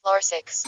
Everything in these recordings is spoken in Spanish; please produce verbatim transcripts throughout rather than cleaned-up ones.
R six.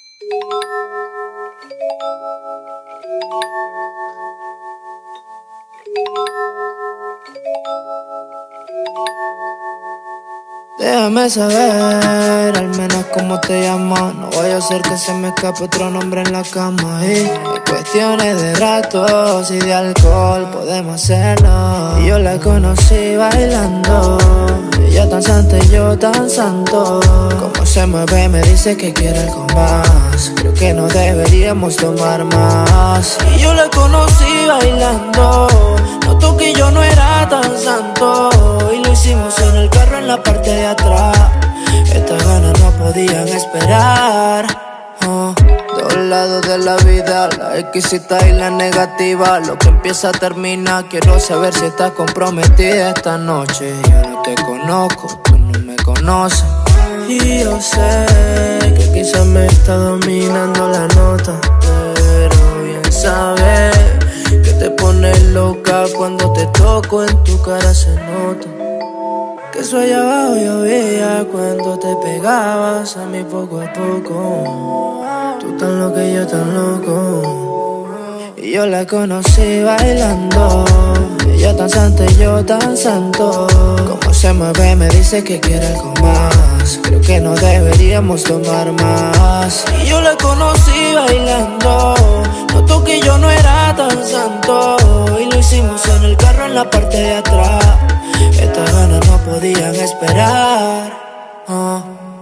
Déjame saber, al menos cómo te llamas. No vaya a ser que se me escape otro nombre en la cama. Y en cuestiones de ratos y de alcohol podemos hacerlo. Y yo la conocí bailando, ella tan santa y yo tan santo. Como se mueve me dice que quiere algo más. Creo que no deberíamos tomar más. Y yo la conocí bailando, notó que yo no era tan santo. Y lo hicimos en el carro en la parte de atrás. Estas ganas no podían esperar. Oh, dos lados de la vida, la exquisita y la negativa. Lo que empieza termina. Quiero saber si estás comprometida esta noche. Yo no te conozco, tú no me conoces. Y yo sé que quizás me está dominando la nota, pero bien sabes que te pones loca cuando te toco. En tu cara se nota que eso allá abajo yo veía cuando te pegabas a mí poco a poco. Tú tan loca y yo tan loco. Y yo la conocí bailando, ella tan santa y yo tan santo. Como se mueve me dice que quiere algo más. Creo que no deberíamos tomar más. Y yo la conocí bailando, notó que yo no era tan santo. Y lo hicimos en el carro en la parte de atrás. Estas ganas no podían esperar. Oh.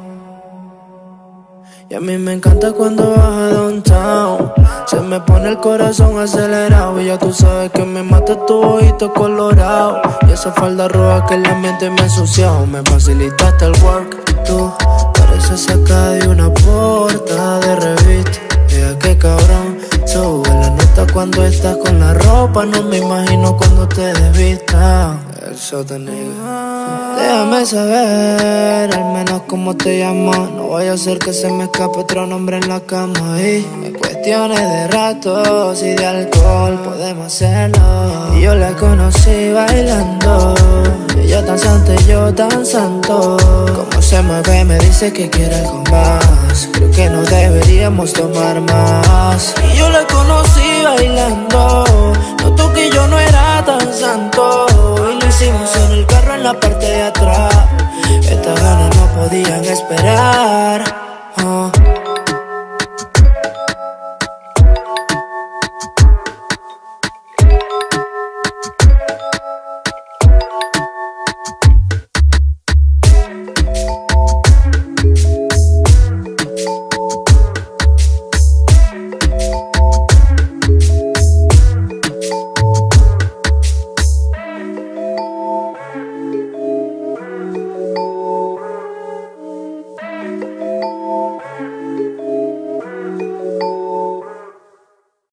Y a mí me encanta cuando baja downtown. Se me pone el corazón acelerado. Y ya tú sabes que me mata tu ojito colorado. Y esa falda roja que el ambiente me ha ensuciado. Me facilitaste el work. Tú pareces sacada de una portada de revista. Mira qué cabrón, sube la nota cuando estás con la ropa. No me imagino cuando te desvistas. El sota nigga. Déjame saber, al menos cómo te llamas. No vaya a ser que se me escape otro nombre en la cama. Y en cuestiones de ratos y de alcohol podemos hacerlo. Y yo la conocí bailando, ella tan santa y yo tan santo. Como se mueve me dice que quiere algo más. Creo que no deberíamos tomar más. Y yo la conocí bailando, notó que yo no era tan santo. Y lo hicimos en el carro en la parte de atrás. Estas ganas no podían esperar.